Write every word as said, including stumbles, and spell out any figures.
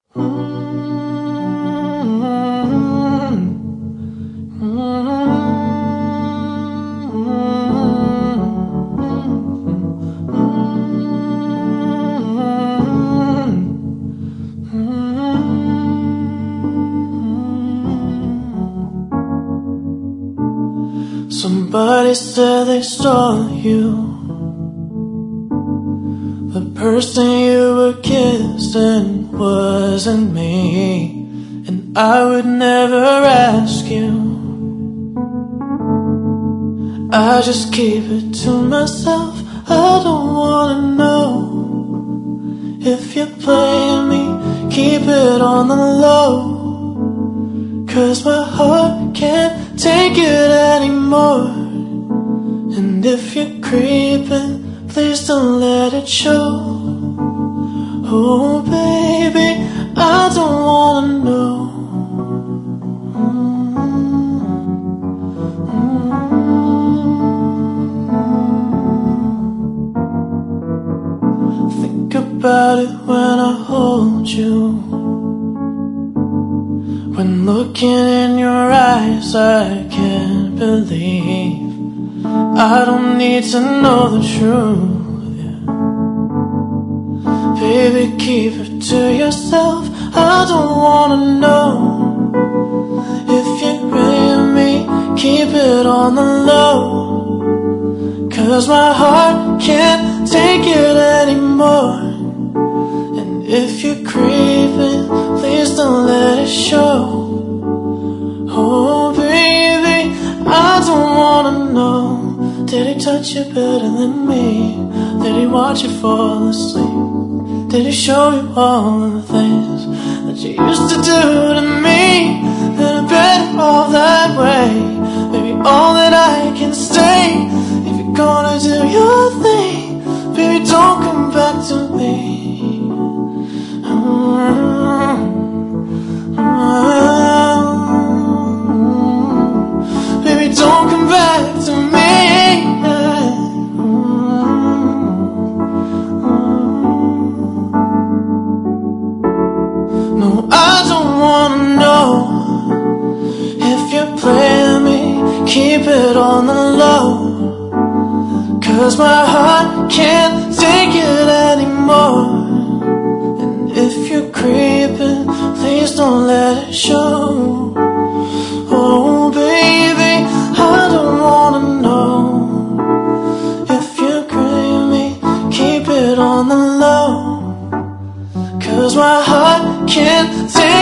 Somebody said they saw you, the person you were kissing wasn't me, and I would never ask you. I just keep it to myself. I don't wanna know if you're playing me. Keep it on the low, 'cause my heart can't take it anymore. And if you're creeping, please don't let it show. Oh baby, I don't wanna know. Think about it when I hold you. When looking in your eyes, I can't believe. I don't need to know the truth, yeah. Baby, keep it to yourself. I don't wanna know if you're with me. Keep it on the low, 'cause my heart can't take it anymore. And if you're creeping, please don't let it show. Oh baby, I don't wanna know. Did he touch you better than me? Did he watch you fall asleep? Did he show you all the things that you used to do to me? Then I bet all that way, baby, all that I can say. If you're gonna do your thing, baby, don't come back to me. Baby, don't come back to me. No, I don't wanna know if you're playing me. Keep it on the low, 'cause my heart can't take it anymore. And if you're creeping, please don't let it show. Oh baby, I don't wanna know if you're craving me. Keep it on the low, 'cause my heart can't take